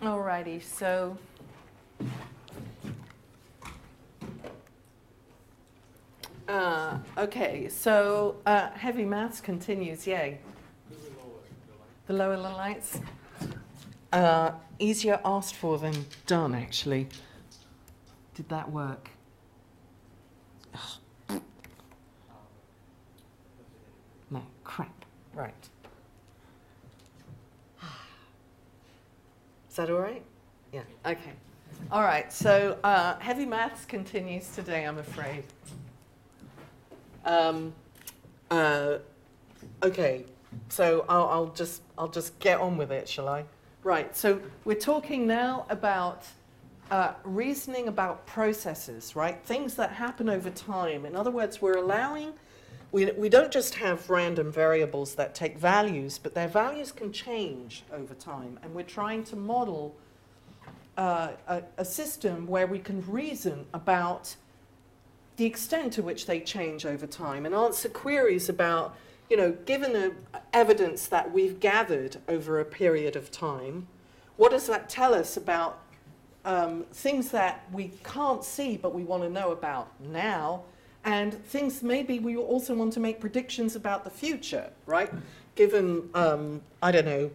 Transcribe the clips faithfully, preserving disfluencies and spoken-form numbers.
Alrighty, so uh, okay, so uh, heavy maths continues. Yay. The lower the lights. Uh, easier asked for than done, actually. Did that work? Ugh. No, crap. Right. Is that all right? Yeah, okay. All right, so uh, heavy maths continues today, I'm afraid. Um, uh, okay, so I'll, I'll just I'll just get on with it, shall I? Right, so we're talking now about uh, reasoning about processes, right? Things that happen over time. In other words, we're allowing, we, we don't just have random variables that take values, but their values can change over time. And we're trying to model uh, a, a system where we can reason about the extent to which they change over time and answer queries about, you know, given the evidence that we've gathered over a period of time, what does that tell us about um, things that we can't see but we want to know about now, and things maybe we also want to make predictions about the future, right? Given, um, I don't know,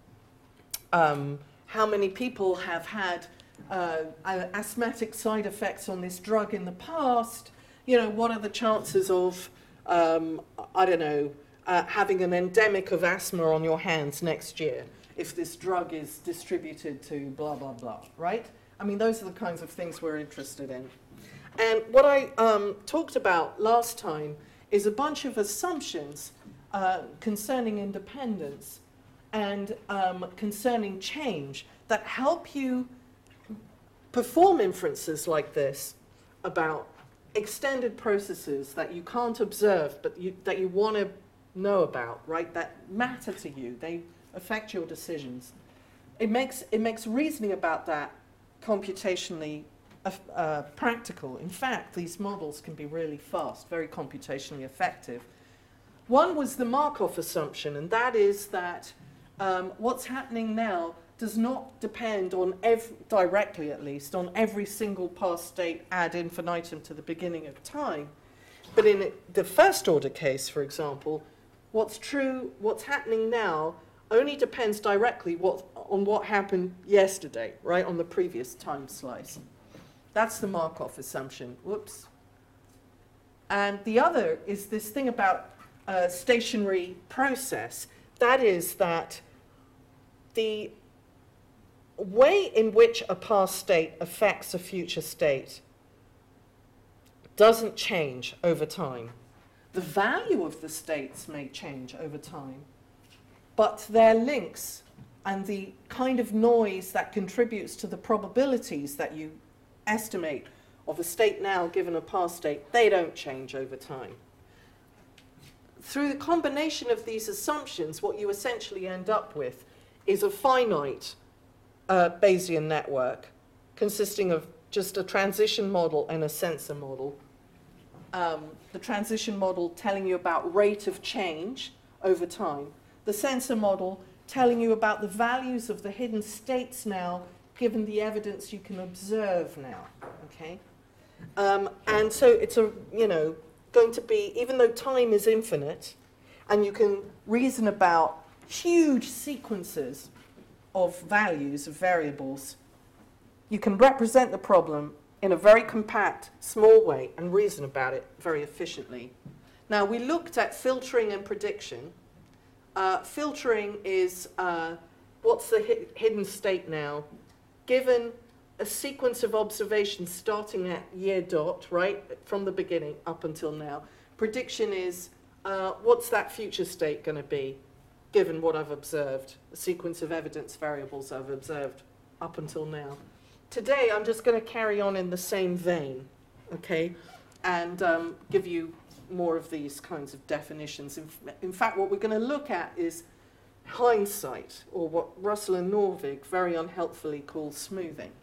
um, how many people have had uh, asthmatic side effects on this drug in the past, you know, what are the chances of, um, I don't know, uh, having an endemic of asthma on your hands next year if this drug is distributed to blah, blah, blah, right? I mean, those are the kinds of things we're interested in. And what I um, talked about last time is a bunch of assumptions uh, concerning independence and um, concerning change that help you perform inferences like this about extended processes that you can't observe but you, that you want to know about, right, that matter to you. They affect your decisions. It makes, it makes reasoning about that computationally uh, uh, practical. In fact, these models can be really fast, very computationally effective. One was the Markov assumption, and that is that um, what's happening now does not depend on, every, directly at least, on every single past state ad infinitum to the beginning of time. But in it, the first order case, for example, what's true, what's happening now only depends directly what, on what happened yesterday, right, on the previous time slice. That's the Markov assumption. Whoops. And the other is this thing about a stationary process. That is that the way in which a past state affects a future state doesn't change over time. The value of the states may change over time, but their links and the kind of noise that contributes to the probabilities that you estimate of a state now given a past state, they don't change over time. Through the combination of these assumptions, what you essentially end up with is a finite uh, Bayesian network consisting of just a transition model and a sensor model. Um, the transition model telling you about rate of change over time. The sensor model telling you about the values of the hidden states now, given the evidence you can observe now. Okay, um, and so it's a you know going to be, even though time is infinite, and you can reason about huge sequences of values of variables, you can represent the problem in a very compact, small way and reason about it very efficiently. Now, we looked at filtering and prediction. Uh, filtering is uh, what's the hi hidden state now, given a sequence of observations starting at year dot, right, from the beginning up until now. Prediction is uh, what's that future state going to be, given what I've observed, a sequence of evidence variables I've observed up until now. Today, I'm just going to carry on in the same vein, okay, and um, give you more of these kinds of definitions. In, in fact, what we're going to look at is hindsight, or what Russell and Norvig very unhelpfully call smoothing.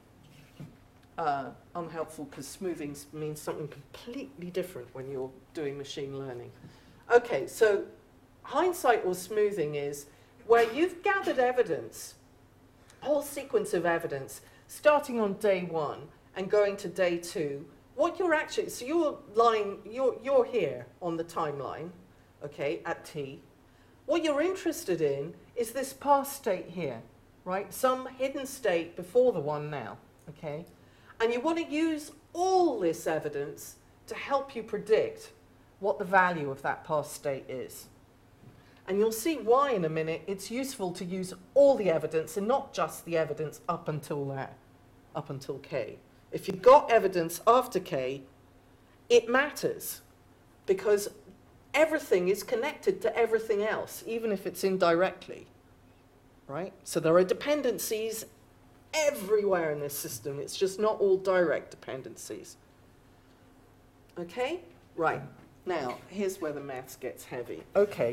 Uh, unhelpful because smoothing means something completely different when you're doing machine learning. Okay, so hindsight or smoothing is where you've gathered evidence whole sequence of evidence, starting on day one and going to day two, what you're actually, so you're lying, you're, you're here on the timeline, okay, at T. What you're interested in is this past state here, right? Some hidden state before the one now, okay? And you want to use all this evidence to help you predict what the value of that past state is. And you'll see why in a minute it's useful to use all the evidence and not just the evidence up until there, up until K. If you've got evidence after K, it matters because everything is connected to everything else, even if it's indirectly, right? So there are dependencies everywhere in this system. It's just not all direct dependencies. Okay? Right. Now, here's where the maths gets heavy. Okay.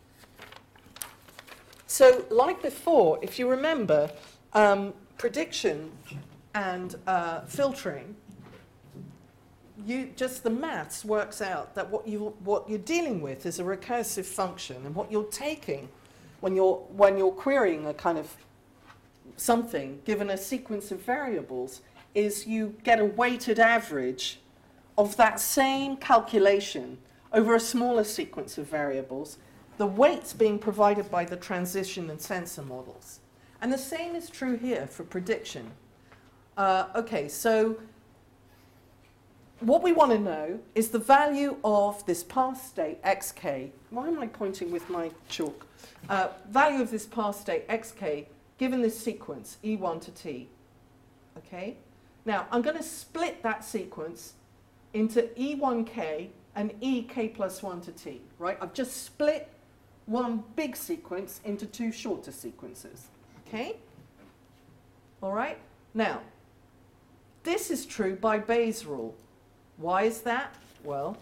So, like before, if you remember, um, prediction and uh, filtering, you just the maths works out that what you what you're dealing with is a recursive function, and what you're taking when you're when you're querying a kind of something given a sequence of variables is you get a weighted average of that same calculation over a smaller sequence of variables, the weights being provided by the transition and sensor models. And the same is true here for prediction. Uh, okay, so what we want to know is the value of this past state, xk. Why am I pointing with my chalk? Uh, value of this past state, xk, given this sequence, E one to T. Okay? Now, I'm going to split that sequence into E one k and E k plus one to T, right? I've just split one big sequence into two shorter sequences, okay? All right? Now, this is true by Bayes' rule. Why is that? Well,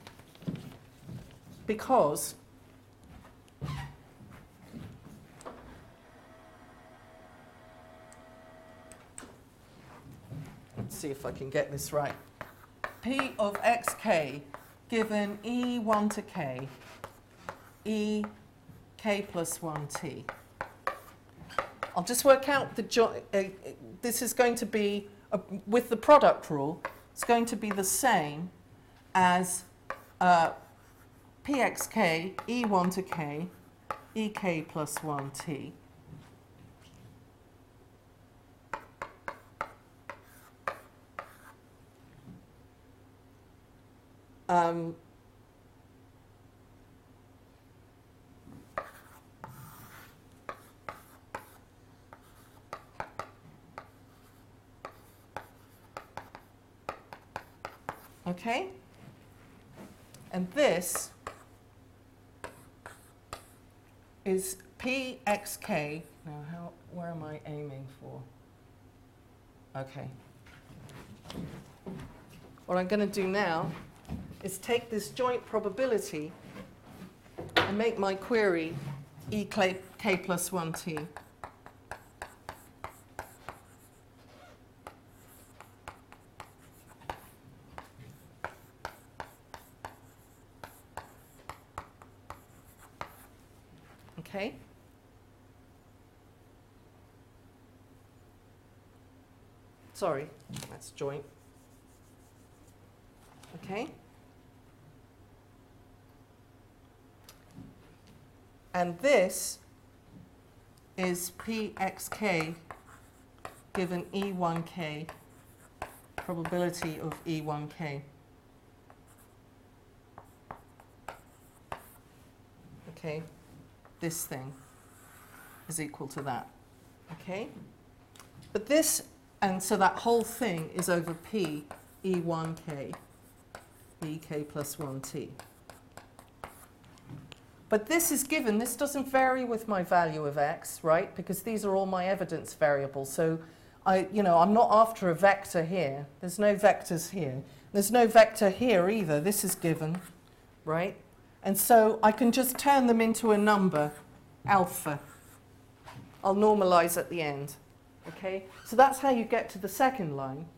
because let's see if I can get this right. P of xk given E one to k, E k plus one t. I'll just work out the, jo uh, this is going to be, uh, with the product rule, it's going to be the same as uh, pxk, E one to k, E k plus one t. Um, okay, and this is pxk. Now, how? Where am I aiming for? Okay. What I'm going to do now is take this joint probability and make my query E k, k plus one t. Okay? Sorry, that's joint. Okay? And this is pxk given E one k, probability of E one k. Okay, this thing is equal to that. Okay? But this, and so that whole thing is over P E one k, E k plus one t. But this is given, this doesn't vary with my value of x, right? Because these are all my evidence variables. So I, you know, I'm not after a vector here. There's no vectors here. There's no vector here either. This is given, right? And so I can just turn them into a number, alpha. I'll normalize at the end, okay? So that's how you get to the second line.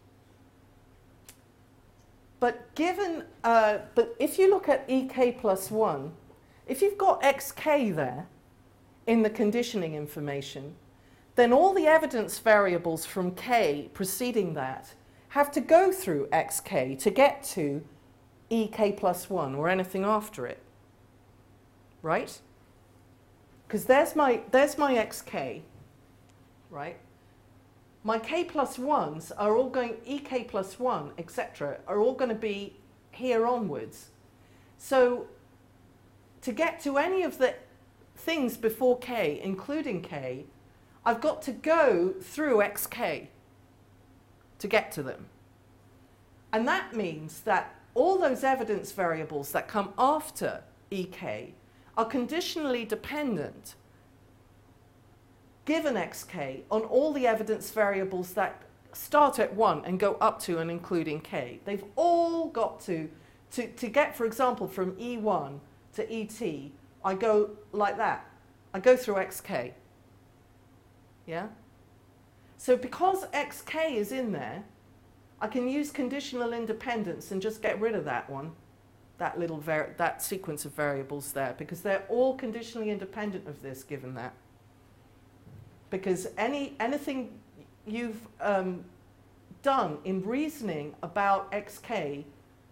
But given, uh, but if you look at E k plus one, if you've got xk there in the conditioning information, then all the evidence variables from k preceding that have to go through xk to get to ek plus one or anything after it, right? Because there's my, there's my xk, right? My k plus ones are all going, ek plus one, et cetera, are all going to be here onwards. So to get to any of the things before k, including k, I've got to go through xk to get to them. And that means that all those evidence variables that come after ek are conditionally dependent, given xk, on all the evidence variables that start at one and go up to and including k. They've all got to, to, to get, for example, from E one to E T, I go like that. I go through xk. Yeah? So because xk is in there, I can use conditional independence and just get rid of that one, that little var that sequence of variables there, because they're all conditionally independent of this, given that. Because any anything you've um, done in reasoning about xk,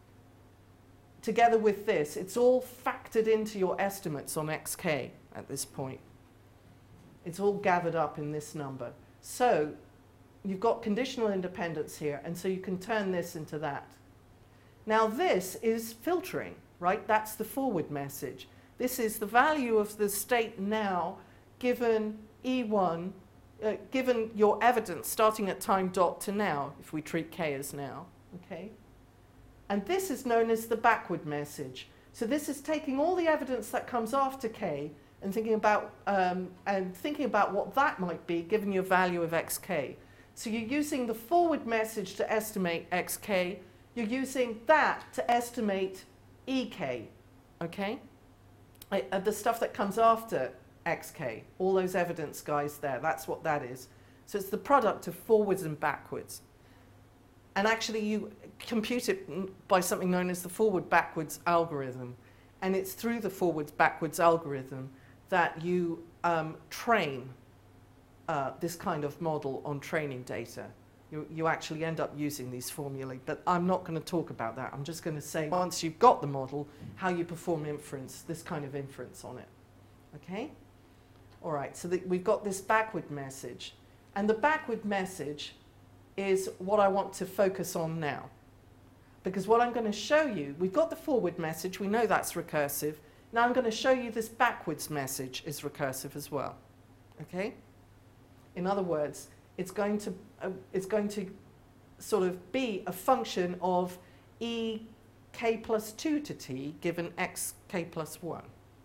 together with this, it's all factored into your estimates on xk at this point. It's all gathered up in this number. So you've got conditional independence here, and so you can turn this into that. Now this is filtering, right? That's the forward message. This is the value of the state now given E one, uh, given your evidence starting at time dot to now, if we treat k as now, okay? And this is known as the backward message. So this is taking all the evidence that comes after k and thinking about, um, and thinking about what that might be given your value of xk. So you're using the forward message to estimate xk. You're using that to estimate ek, okay? Uh, the stuff that comes after xk, all those evidence guys there, that's what that is. So it's the product of forwards and backwards. And actually you compute it by something known as the forward-backwards algorithm. And it's through the forwards-backwards algorithm that you um, train uh, this kind of model on training data. You, you actually end up using these formulae, but I'm not going to talk about that. I'm just going to say, once you've got the model, how you perform inference, this kind of inference on it. Okay? All right, so the, we've got this backward message. And the backward message is what I want to focus on now. Because what I'm going to show you, we've got the forward message, we know that's recursive. Now I'm going to show you this backwards message is recursive as well. Okay? In other words, it's going to, uh, it's going to sort of be a function of e k plus two to t given x k plus one.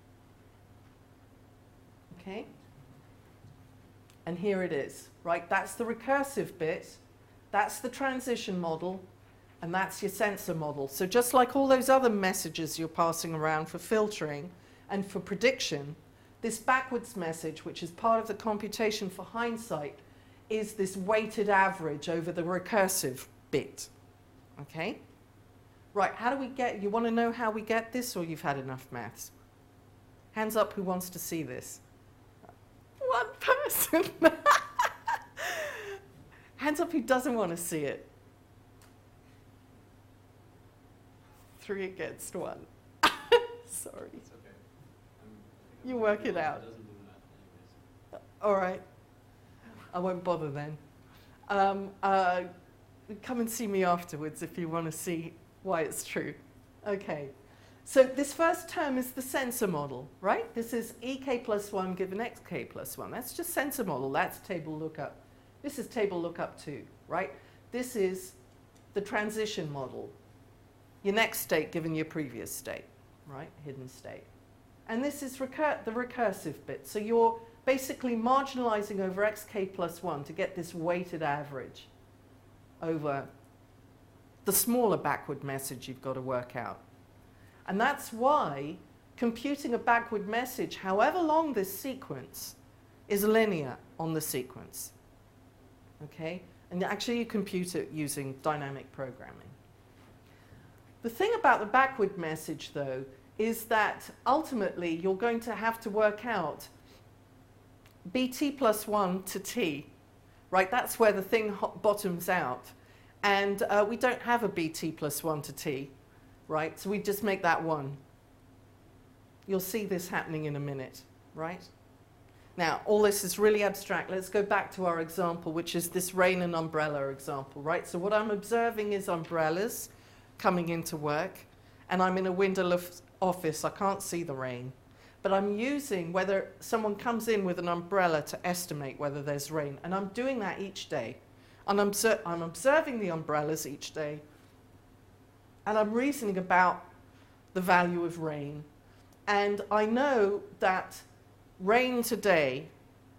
Okay? And here it is, right? That's the recursive bit. That's the transition model. And that's your sensor model. So just like all those other messages you're passing around for filtering and for prediction, this backwards message, which is part of the computation for hindsight, is this weighted average over the recursive bit. Okay? Right, how do we get, you want to know how we get this, or you've had enough maths? Hands up who wants to see this. One person. Hands up who doesn't want to see it. Three against one. Sorry. It's okay. I'm, You work it out. It doesn't do the math anyways. All right. I won't bother then. Um, uh, come and see me afterwards if you want to see why it's true. Okay. So this first term is the sensor model, right? This is ek plus one given xk plus one. That's just sensor model. That's table lookup. This is table lookup two, right? This is the transition model. Your next state given your previous state, right? Hidden state. And this is recur the recursive bit. So you're basically marginalizing over xk plus one to get this weighted average over the smaller backward message you've got to work out. And that's why computing a backward message, however long this sequence, is linear on the sequence. Okay? And actually you compute it using dynamic programming. The thing about the backward message, though, is that ultimately you're going to have to work out bt plus one to t, right? That's where the thing ho- bottoms out. And uh, we don't have a bt plus one to t, right? So we just make that one. You'll see this happening in a minute, right? Now, all this is really abstract. Let's go back to our example, which is this rain and umbrella example, right? So what I'm observing is umbrellas coming into work, and I'm in a windowless office. I can't see the rain. But I'm using whether someone comes in with an umbrella to estimate whether there's rain. And I'm doing that each day. And I'm, I'm observing the umbrellas each day. And I'm reasoning about the value of rain. And I know that rain today,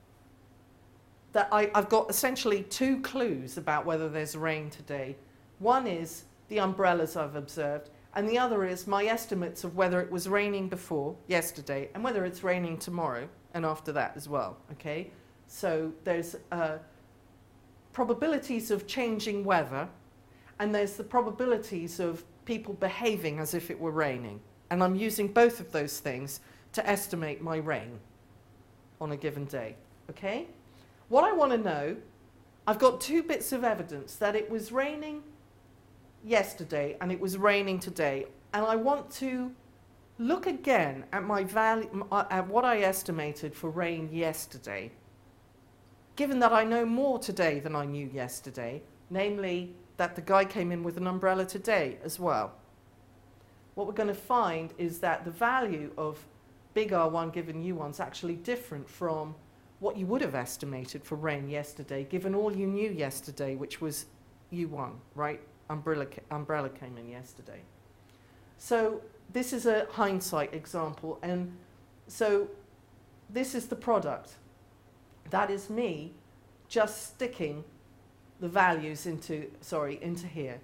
that I, I've got essentially two clues about whether there's rain today. One is the umbrellas I've observed, and the other is my estimates of whether it was raining before, yesterday, and whether it's raining tomorrow, and after that as well, okay? So there's uh, probabilities of changing weather, and there's the probabilities of people behaving as if it were raining. And I'm using both of those things to estimate my rain on a given day, okay? What I want to know, I've got two bits of evidence that it was raining yesterday and it was raining today, and I want to look again at my value, at what I estimated for rain yesterday, given that I know more today than I knew yesterday, namely that the guy came in with an umbrella today as well. What we're going to find is that the value of big R one given U one is actually different from what you would have estimated for rain yesterday, given all you knew yesterday, which was U one, right? Umbrella, umbrella came in yesterday. So this is a hindsight example, and so this is the product. That is me just sticking the values into, sorry, into here.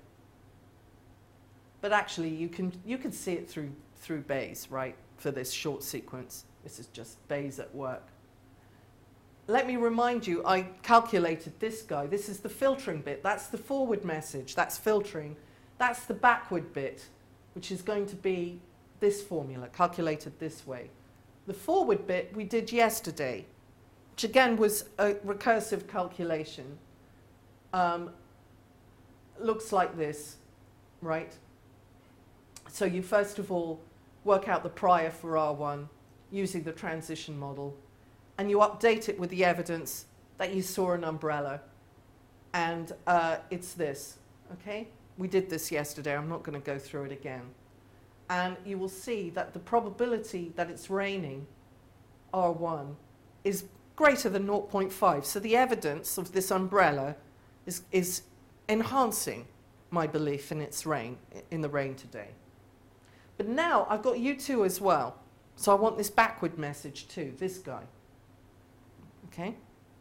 But actually, you can, you can see it through, through Bayes, right, for this short sequence. This is just Bayes at work. Let me remind you, I calculated this guy. This is the filtering bit. That's the forward message. That's filtering. That's the backward bit, which is going to be this formula, calculated this way. The forward bit we did yesterday, which again was a recursive calculation. Um, looks like this, right? So you first of all work out the prior for R one using the transition model, and you update it with the evidence that you saw an umbrella, and uh, it's this, okay? We did this yesterday. I'm not going to go through it again. And you will see that the probability that it's raining, R one, is greater than zero point five. So the evidence of this umbrella is, is enhancing my belief in its rain, in the rain today. But now I've got U two as well. So I want this backward message too, this guy. Okay?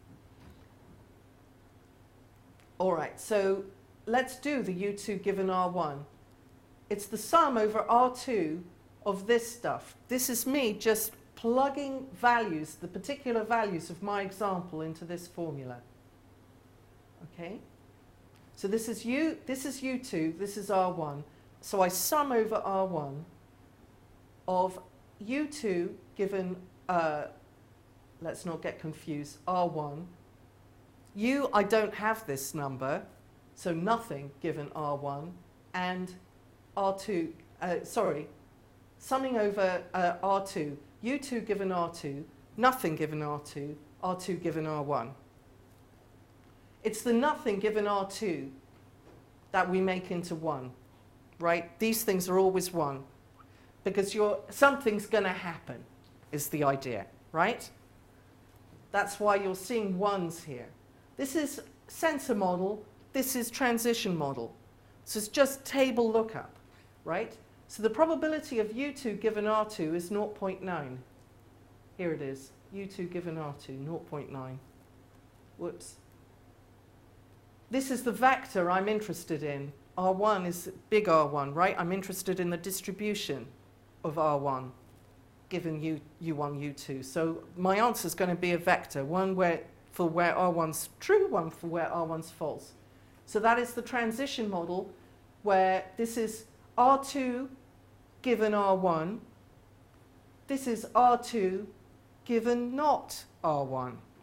All right, so let's do the U two given R one. It's the sum over R two of this stuff. This is me just plugging values, the particular values of my example, into this formula. Okay? So this is U, this is U two, this is R one. So I sum over R one of U two given, uh, let's not get confused, R one. U, I don't have this number, so nothing given R one, and R two, uh, sorry, summing over uh, R two, U two given R two, nothing given R two, R two given R one. It's the nothing given R two that we make into one, right? These things are always one, because you're, something's going to happen, is the idea, right? That's why you're seeing ones here. This is sensor model, this is transition model. So it's just table lookup, right? So the probability of U two given R two is zero point nine. Here it is, U two given R two, zero point nine. Whoops. This is the vector I'm interested in. R one is big R one, right? I'm interested in the distribution of R one given U, U1, U two. So my answer is going to be a vector, one where, for where R one's true, one for where R one's false. So that is the transition model, where this is R two given R one. This is R two given not R one.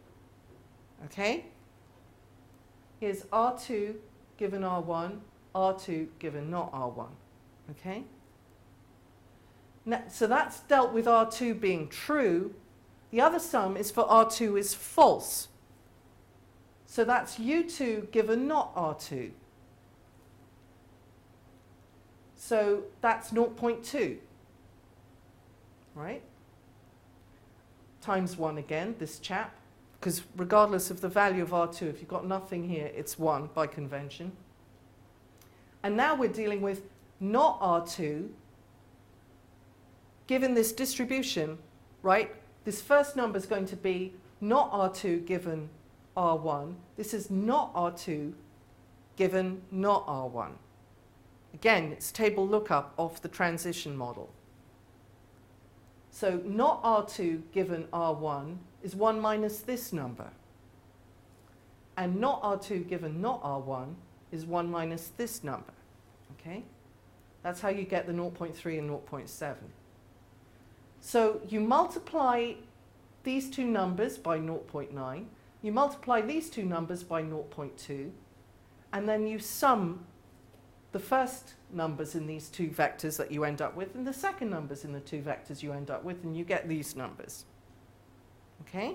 Okay? Here's R two given R one, R two given not R one. Okay? Now, so that's dealt with R two being true. The other sum is for R two is false. So that's U two given not R two. So that's zero point two. Right? Times one again, this chap. Because regardless of the value of R two, if you've got nothing here, it's one by convention. And now we're dealing with not R two, given this distribution, right? This first number is going to be not R two given R one. This is not R two given not R one. Again, it's table lookup of the transition model. So not R two given R one is one minus this number. And not R two given not R one is one minus this number. Okay? That's how you get the zero point three and zero point seven. So you multiply these two numbers by zero point nine, you multiply these two numbers by zero point two, and then you sum the first numbers in these two vectors that you end up with and the second numbers in the two vectors you end up with, and you get these numbers. Okay?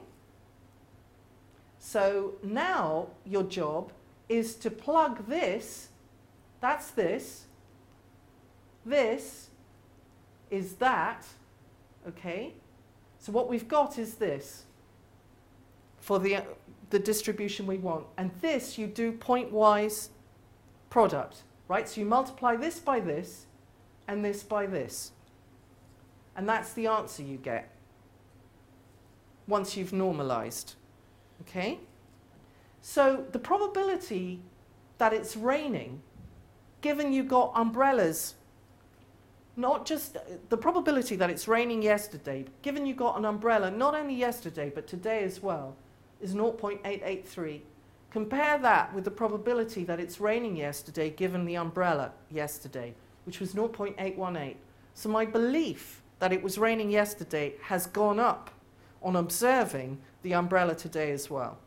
So now your job is to plug this, that's this, this is that, okay? So what we've got is this for the, uh, the distribution we want. And this you do pointwise product, right? So you multiply this by this and this by this. And that's the answer you get once you've normalized, okay? So the probability that it's raining, given you got umbrellas, not just the probability that it's raining yesterday, given you got an umbrella not only yesterday but today as well, is zero point eight eight three. Compare that with the probability that it's raining yesterday given the umbrella yesterday, which was zero point eight one eight. So my belief that it was raining yesterday has gone up on observing the umbrella today as well.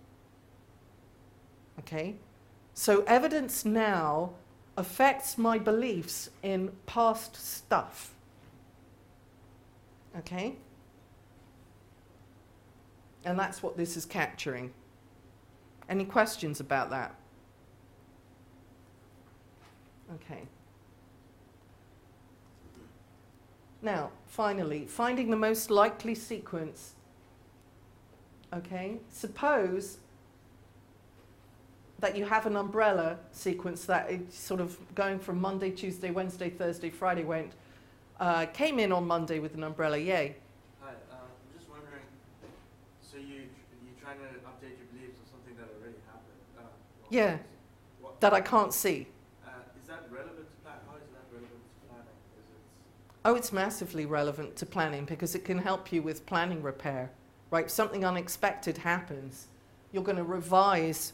Okay? So evidence now affects my beliefs in past stuff. Okay? And that's what this is capturing. Any questions about that? Okay. Now, finally, finding the most likely sequence. Okay? Suppose that you have an umbrella sequence that is sort of going from Monday, Tuesday, Wednesday, Thursday, Friday, went, uh, came in on Monday with an umbrella, yay. Hi, uh, I'm just wondering, so you, you're trying to update your beliefs on something that already happened? Uh, well, Yeah, what, that I can't see. uh, is that relevant to plan? How is that relevant to planning? Is it? Oh, it's massively relevant to planning because it can help you with planning repair, right? Something unexpected happens. You're going to revise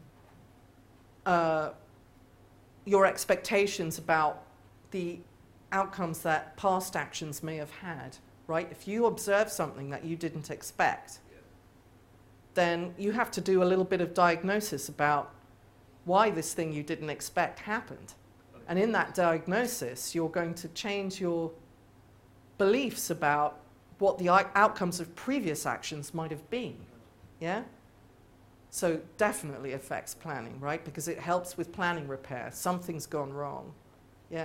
uh, your expectations about the outcomes that past actions may have had, right? If you observe something that you didn't expect, Yeah. then you have to do a little bit of diagnosis about why this thing you didn't expect happened. Okay. And in that diagnosis, you're going to change your beliefs about what the i- outcomes of previous actions might have been. Yeah? So definitely affects planning, right? Because it helps with planning repair. Something's gone wrong. Yeah? Uh,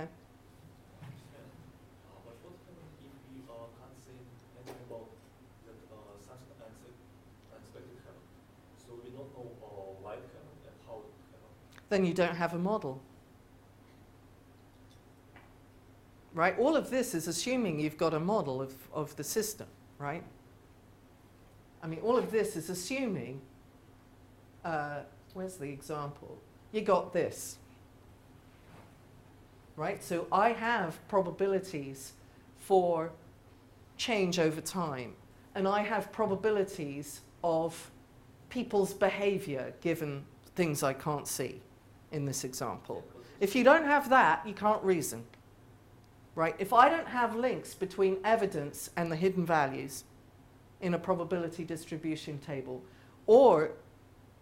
but what happens if we uh, can't say anything about that uh, such an unse- unexpected happened? So we don't know uh, why it happened and how it happened. Then you don't have a model. Right? All of this is assuming you've got a model of, of the system, right? I mean, all of this is assuming, uh, where's the example? You got this, right? So I have probabilities for change over time, and I have probabilities of people's behavior given things I can't see in this example. If you don't have that, you can't reason. Right? If I don't have links between evidence and the hidden values in a probability distribution table, or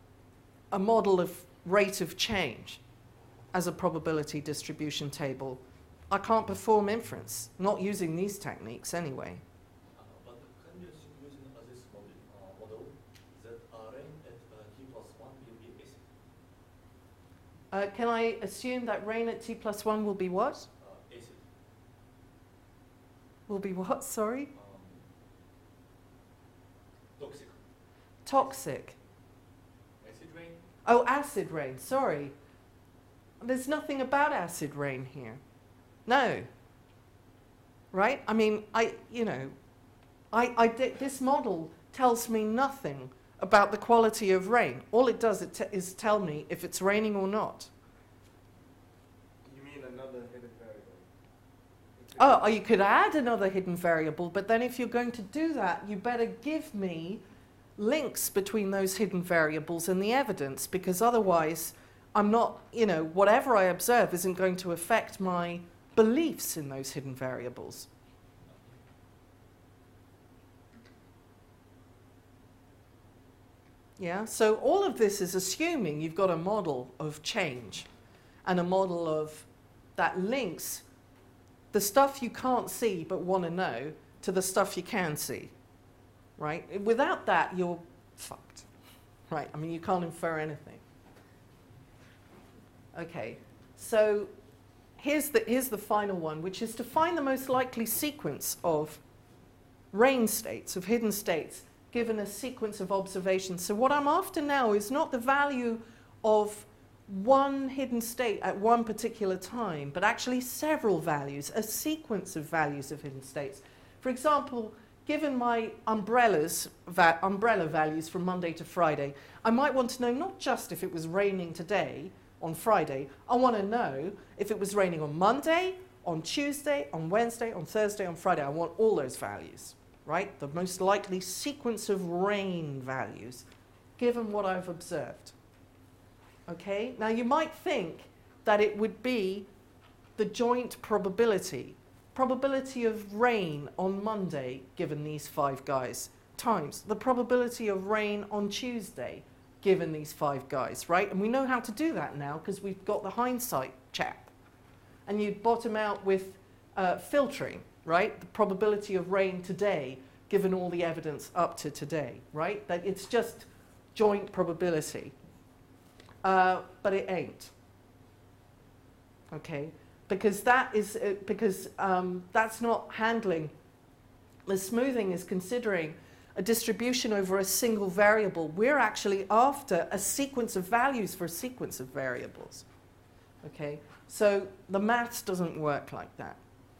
a model of rate of change as a probability distribution table, I can't perform inference, not using these techniques anyway. Uh, but can you assume using uh, this model, uh, model that uh, rain at uh, t plus one will be acid? Uh, can I assume that rain at t plus one will be what? Uh, acid. Will be what, sorry? Um, toxic. Toxic. Acid rain? Oh, acid rain, sorry. There's nothing about acid rain here. No. Right? I mean, I, you know, I, I did, this model tells me nothing about the quality of rain. All it does it t is tell me if it's raining or not. You mean another hidden variable? Oh, or you could add another hidden variable, but then if you're going to do that, you better give me links between those hidden variables and the evidence, because otherwise I'm not, you know, whatever I observe isn't going to affect my beliefs in those hidden variables. Yeah, so all of this is assuming you've got a model of change and a model of that links the stuff you can't see but want to know to the stuff you can see, right? Without that, you're fucked, right? I mean, you can't infer anything. Okay, so here's the, here's the final one, which is to find the most likely sequence of rain states, of hidden states, given a sequence of observations. So what I'm after now is not the value of one hidden state at one particular time, but actually several values, a sequence of values of hidden states. For example, given my umbrellas, va umbrella values from Monday to Friday, I might want to know not just if it was raining today, on Friday, I want to know if it was raining on Monday, on Tuesday, on Wednesday, on Thursday, on Friday. I want all those values, right? The most likely sequence of rain values, given what I've observed. Okay? Now you might think that it would be the joint probability, probability of rain on Monday, given these five guys, times the probability of rain on Tuesday, given these five guys, right? And we know how to do that now because we've got the hindsight chap. And you'd bottom out with uh, filtering, right? The probability of rain today, given all the evidence up to today, right? That it's just joint probability. Uh, but it ain't. Okay? Because that is, uh, because um, that's not handling. The smoothing is considering a distribution over a single variable. We're actually after a sequence of values for a sequence of variables. Okay, so the maths doesn't work like that.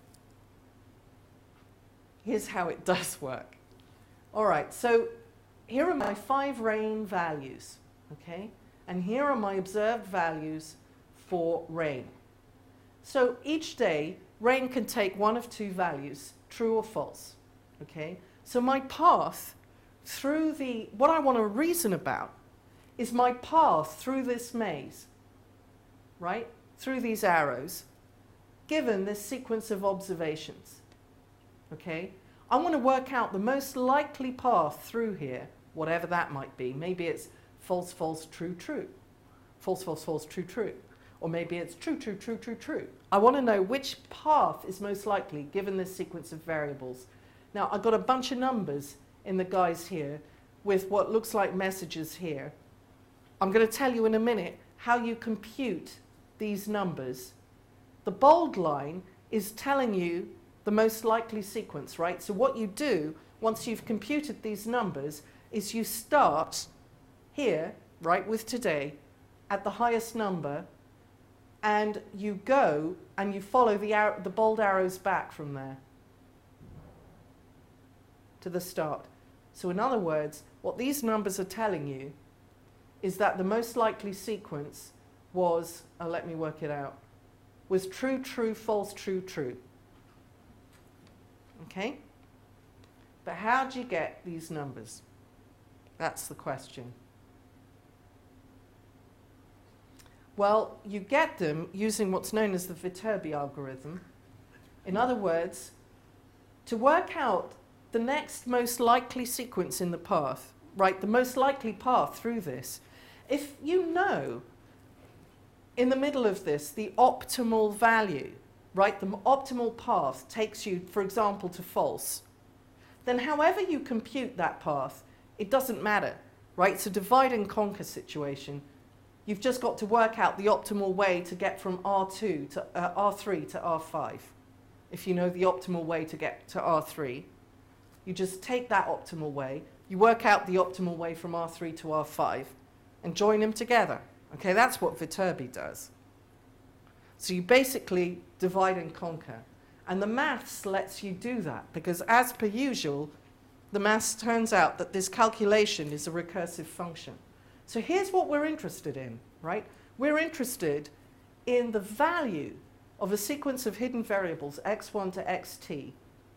Here's how it does work. All right, so here are my five rain values, okay? And here are my observed values for rain. So each day, rain can take one of two values, true or false, okay? So my path through the, what I want to reason about is my path through this maze, right? Through these arrows, given this sequence of observations, okay? I want to work out the most likely path through here, whatever that might be. Maybe it's false, false, true, true. False, false, false, true, true. Or maybe it's true, true, true, true, true. I want to know which path is most likely given this sequence of variables. Now, I've got a bunch of numbers in the guys here with what looks like messages here. I'm going to tell you in a minute how you compute these numbers. The bold line is telling you the most likely sequence, right? So what you do once you've computed these numbers is you start here, right, with today, at the highest number, and you go and you follow the, arrow, the bold arrows back from there to the start. So in other words, what these numbers are telling you is that the most likely sequence was, uh, let me work it out, was true, true, false, true, true. Okay? But how do you get these numbers? That's the question. Well, you get them using what's known as the Viterbi algorithm. In other words, to work out the next most likely sequence in the path, right, the most likely path through this, If you know in the middle of this the optimal value, right, the optimal path takes you, for example, to false, then however you compute that path, it doesn't matter, right? It's a divide and conquer situation. You've just got to work out the optimal way to get from R two to uh, R three to R five. If you know the optimal way to get to R three, you just take that optimal way, you work out the optimal way from R three to R five, and join them together. Okay, that's what Viterbi does. So you basically divide and conquer. And the maths lets you do that, because as per usual, the maths turns out that this calculation is a recursive function. So here's what we're interested in, right? We're interested in the value of a sequence of hidden variables, x one to xt,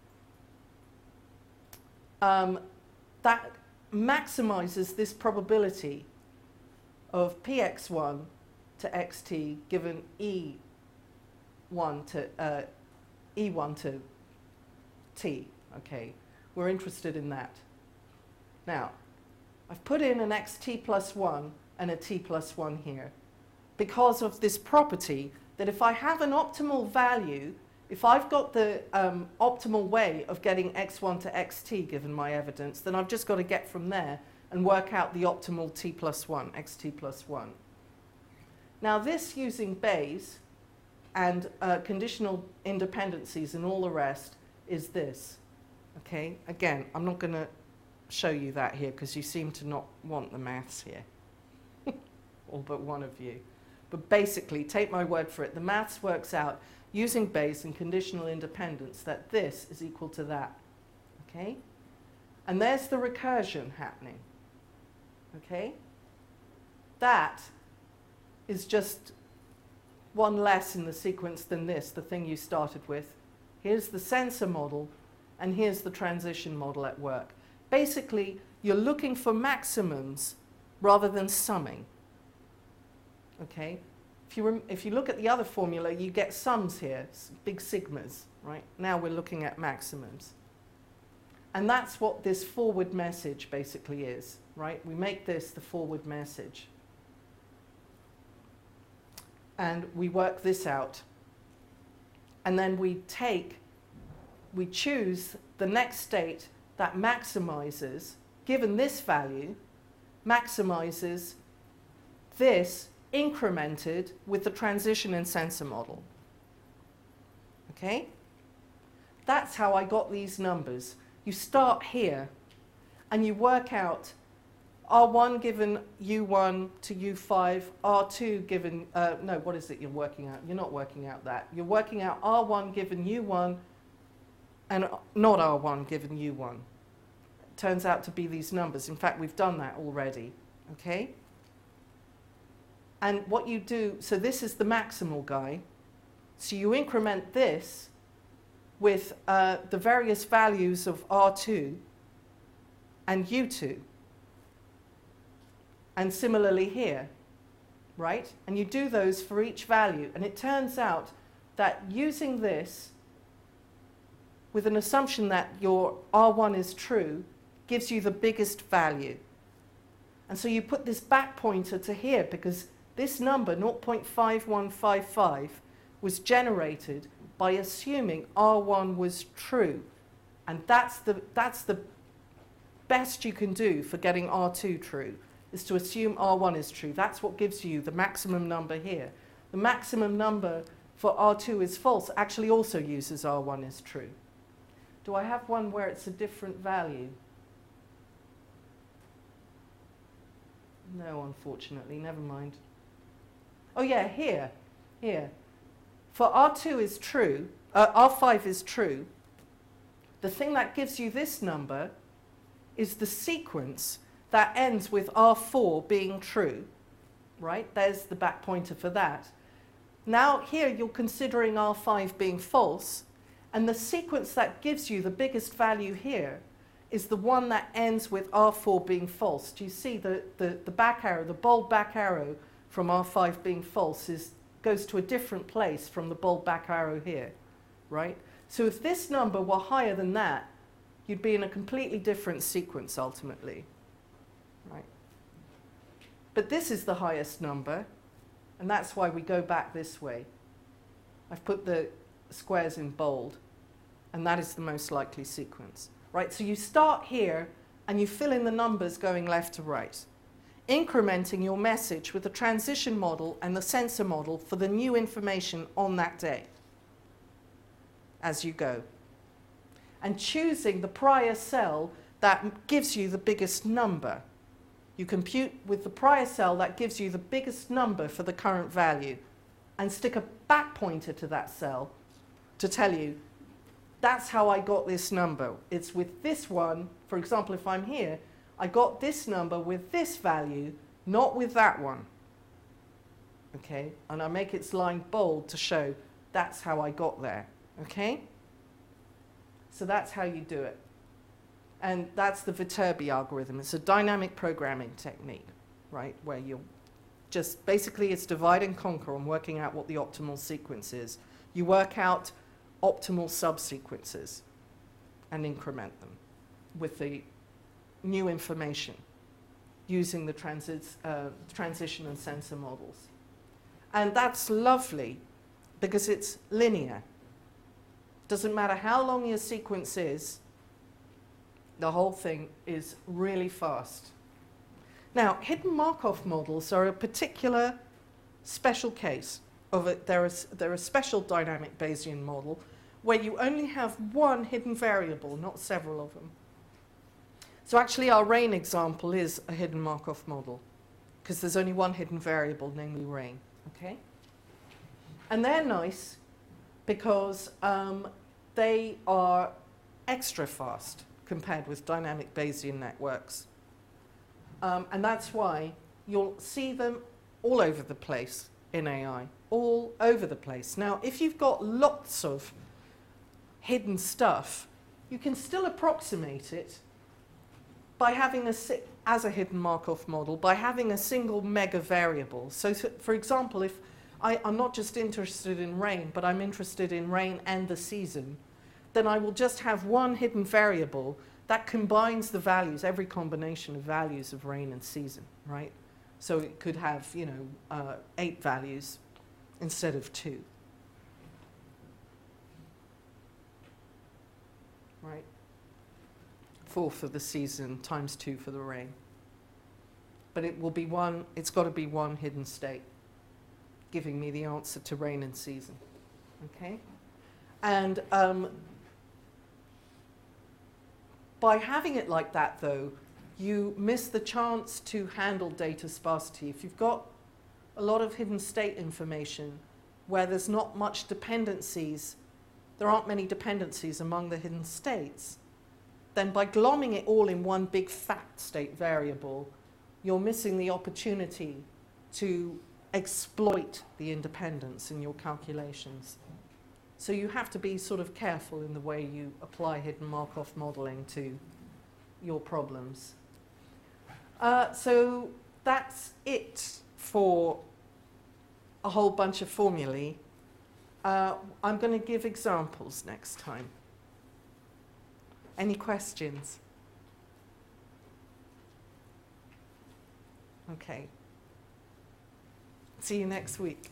um, that maximizes this probability of p x one to xt given e one to uh, e one to t. Okay, we're interested in that. Now, I've put in an xt plus one and a t plus one here because of this property that if I have an optimal value, if I've got the um, optimal way of getting x one to xt given my evidence, then I've just got to get from there and work out the optimal t plus one, xt plus one. Now this using Bayes and uh, conditional independencies and all the rest is this. Okay, again, I'm not going to show you that here because you seem to not want the maths here. All but one of you. But basically, take my word for it, the maths works out using Bayes and conditional independence that this is equal to that. Okay? And there's the recursion happening. Okay? That is just one less in the sequence than this, the thing you started with. Here's the sensor model, and here's the transition model at work. Basically, you're looking for maximums rather than summing. Okay? If you, rem if you look at the other formula, you get sums here, big sigmas, right? Now we're looking at maximums. And that's what this forward message basically is, right? We make this the forward message. And we work this out. And then we take, we choose the next state that maximizes, given this value, maximizes this incremented with the transition and sensor model. Okay? That's how I got these numbers. You start here and you work out R one given U one to U five, R two given, uh, no, what is it you're working out? You're not working out that. You're working out R one given U one and not R one given U one. It turns out to be these numbers. In fact, we've done that already. Okay? And what you do, so this is the maximal guy. So you increment this with uh, the various values of R two and U two. And similarly here, right? And you do those for each value. And it turns out that using this with an assumption that your R one is true gives you the biggest value. And so you put this back pointer to here because this number, zero point five one five five, was generated by assuming R one was true. And that's the, that's the best you can do for getting R two true, is to assume R one is true. That's what gives you the maximum number here. The maximum number for R two is false actually also uses R one is true. Do I have one where it's a different value? No, unfortunately, never mind. Oh yeah, here, here. For R two is true, uh, R five is true, the thing that gives you this number is the sequence that ends with R four being true, right? There's the back pointer for that. Now here you're considering R five being false, and the sequence that gives you the biggest value here is the one that ends with R four being false. Do you see the, the, the back arrow, the bold back arrow from R five being false is, goes to a different place from the bold back arrow here, right? So if this number were higher than that, you'd be in a completely different sequence ultimately, right? But this is the highest number, and that's why we go back this way. I've put the squares in bold, and that is the most likely sequence. Right? So you start here, and you fill in the numbers going left to right, incrementing your message with the transition model and the sensor model for the new information on that day as you go. And choosing the prior cell that gives you the biggest number. You compute with the prior cell that gives you the biggest number for the current value and stick a back pointer to that cell to tell you, that's how I got this number. It's with this one, for example, if I'm here, I got this number with this value, not with that one. Okay? And I make its line bold to show that's how I got there. Okay? So that's how you do it. And that's the Viterbi algorithm. It's a dynamic programming technique, right? Where you just, basically it's divide and conquer on working out what the optimal sequence is. You work out optimal subsequences and increment them with the new information using the transit, uh, transition and sensor models. And that's lovely because it's linear. Doesn't matter how long your sequence is, the whole thing is really fast. Now, hidden Markov models are a particular special case of it. They're a, they're a special dynamic Bayesian model where you only have one hidden variable, not several of them. So actually our rain example is a hidden Markov model because there's only one hidden variable, namely rain. Okay? And they're nice because um, they are extra fast compared with dynamic Bayesian networks. Um, and that's why you'll see them all over the place in A I, all over the place. Now, if you've got lots of hidden stuff, you can still approximate it by having a, as a hidden Markov model, by having a single mega variable. So, th for example, if I, I'm not just interested in rain, but I'm interested in rain and the season, then I will just have one hidden variable that combines the values, every combination of values of rain and season, right? So it could have, you know, uh, eight values instead of two. Right? Four for the season times two for the rain. But it will be one, it's got to be one hidden state, giving me the answer to rain and season. Okay? And um, by having it like that, though, you miss the chance to handle data sparsity. If you've got a lot of hidden state information where there's not much dependencies, there aren't many dependencies among the hidden states, then by glomming it all in one big fat state variable, you're missing the opportunity to exploit the independence in your calculations. So you have to be sort of careful in the way you apply hidden Markov modeling to your problems. Uh, so that's it for a whole bunch of formulae. Uh, I'm going to give examples next time. Any questions? Okay. See you next week.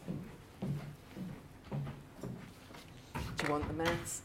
Do you want the maths?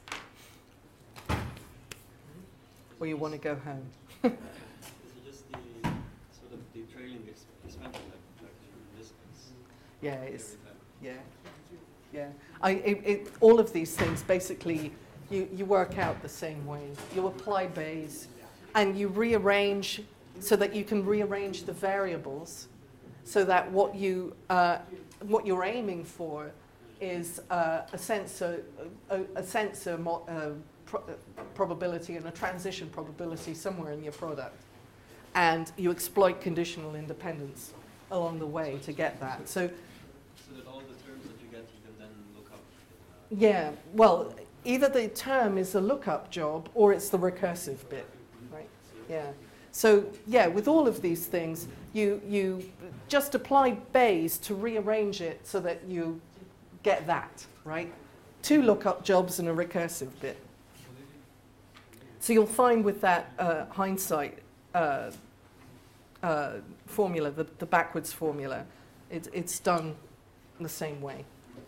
Or you want to go home? Is it just the sort of the trailing ex expansion like, like in this case? Yeah, it's, yeah, yeah. I, it, it, all of these things, basically, you, you work out the same way. You apply Bayes, and you rearrange so that you can rearrange the variables so that what, you, uh, what you're aiming for is uh, a sensor, a, a sensor mo uh, pro uh, probability and a transition probability somewhere in your product. And you exploit conditional independence along the way to get that. So, so that all the terms that you get, you can then look up. Uh, yeah, well, either the term is a lookup job or it's the recursive bit, right? Yeah. So, yeah, with all of these things, you, you just apply Bayes to rearrange it so that you get that, right? Two lookup jobs and a recursive bit. So you'll find with that uh, hindsight uh, uh, formula, the, the backwards formula. It, it's done the same way.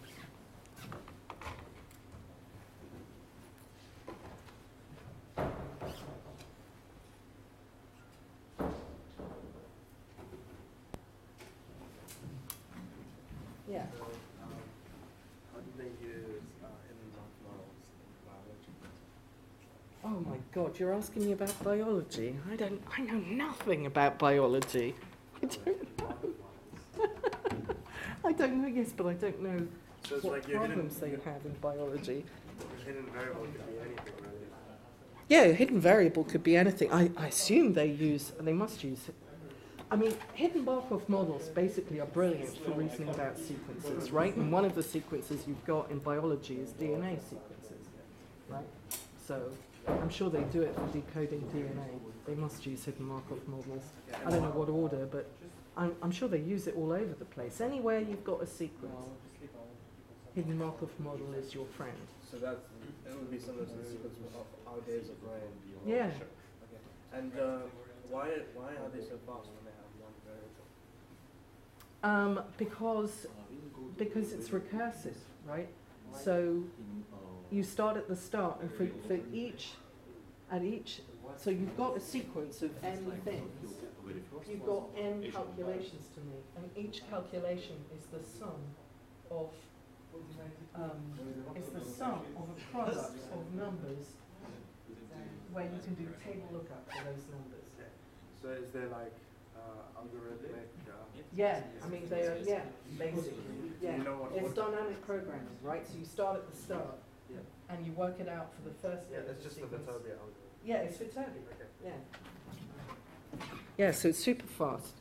Yeah. So, um, how do they use uh, hidden models in biology? Oh my God, you're asking me about biology. I don't, I know nothing about biology. I don't know. I don't know, yes, but I don't know So it's what like your hidden, problems they have in biology. your hidden variable could be anything, really. Yeah, a hidden variable could be anything. I, I assume they use, they must use, I mean, hidden Markov models basically are brilliant for reasoning about sequences, right? And one of the sequences you've got in biology is D N A sequences, right? So I'm sure they do it for decoding D N A. They must use hidden Markov models. I don't know what order, but I'm, I'm sure they use it all over the place. Anywhere you've got a sequence, hidden Markov model is your friend. So that's, it would be similar to the sequence of our days of brain. Yeah. Okay. And uh, why, why are they so fast when they have one variable? Um, because, because it's recursive, right? So you start at the start, and for, for each, at each, so you've got a sequence of n things. You've got n calculations to make, and each calculation is the sum of, um, is the sum of a product of numbers where you can do table lookup for those numbers. So is there like uh, algorithmic? Uh, Yeah, I mean, they are, yeah, basically, yeah. You know what- It's what- dynamic programming, right? So you start at the start, Yeah. and you work it out for the first Yeah, bit of it's the just the sequence. Viterbi algorithm. Yeah, it's Viterbi, Okay. yeah. Yeah, so it's super fast.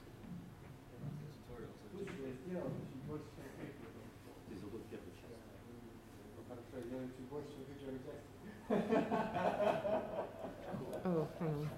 Oh, hang on.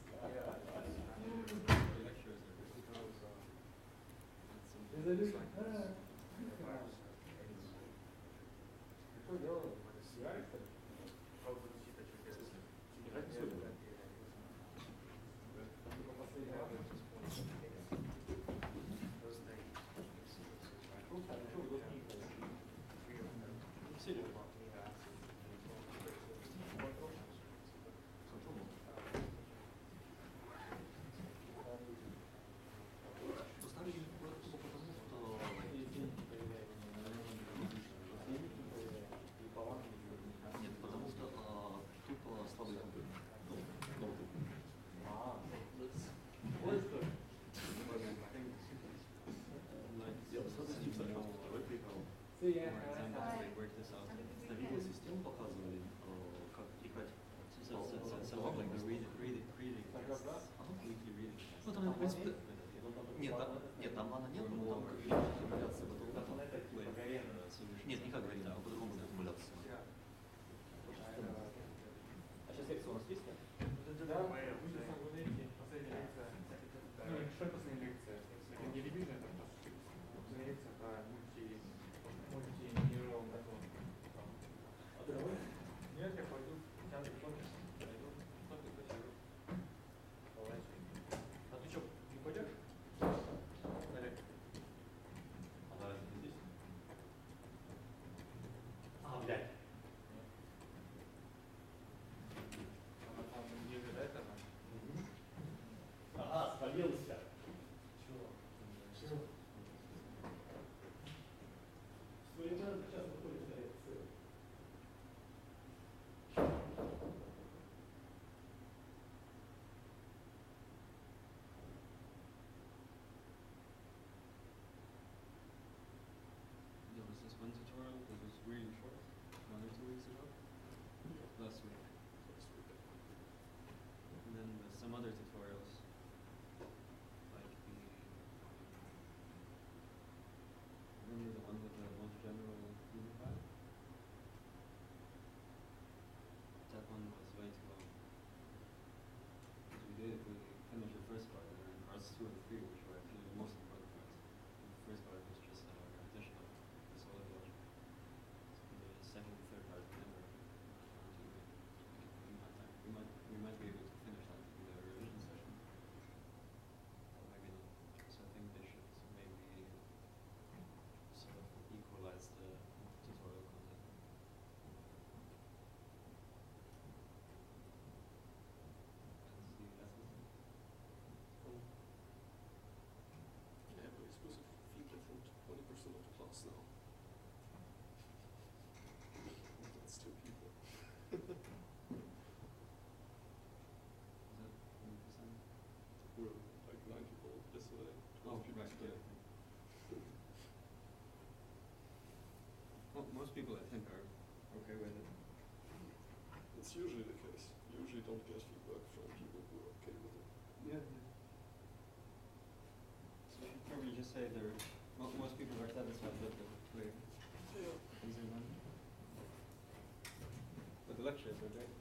Ну, там, в принципе, нет, там, нет, там лана нет, но там как эмуляция готова. Нет, не как говорить, а по-другому будет эмуляция. А сейчас лекция у нас есть? Да, будет самая лекция, последняя лекция. Ну, что последняя лекция? Не ревизия, это последняя лекция про мульти, мультинейронный нетворк. А ты давай? Нет, я пойду в театр фокус. Пойду в фокус посижу. А ты что, не пойдешь? На лекцию? А ты здесь? А, блядь. Она там не ожидает, она. Ага, спалился. Чего? Чего? Суета сейчас выходит на лекцию. There was this one tutorial that was really short, one or two weeks ago, last week. And then there's some other tutorials, like the, remember the one with the most general unify? That one was way too long. 'Cause we did, we finished the first part, and then parts two and three, which were actually the most important parts. The first part was just a repetition of the solid logic. The second and third part we never found to do. We might, we might, we might be able to finish that in the revision session. most people, I think, are okay with it. It's usually the case. You usually don't get feedback from people who are okay with it. Yeah. So you should probably just say there. Mo most people are satisfied with the way Yeah. things are done. But the lectures are great.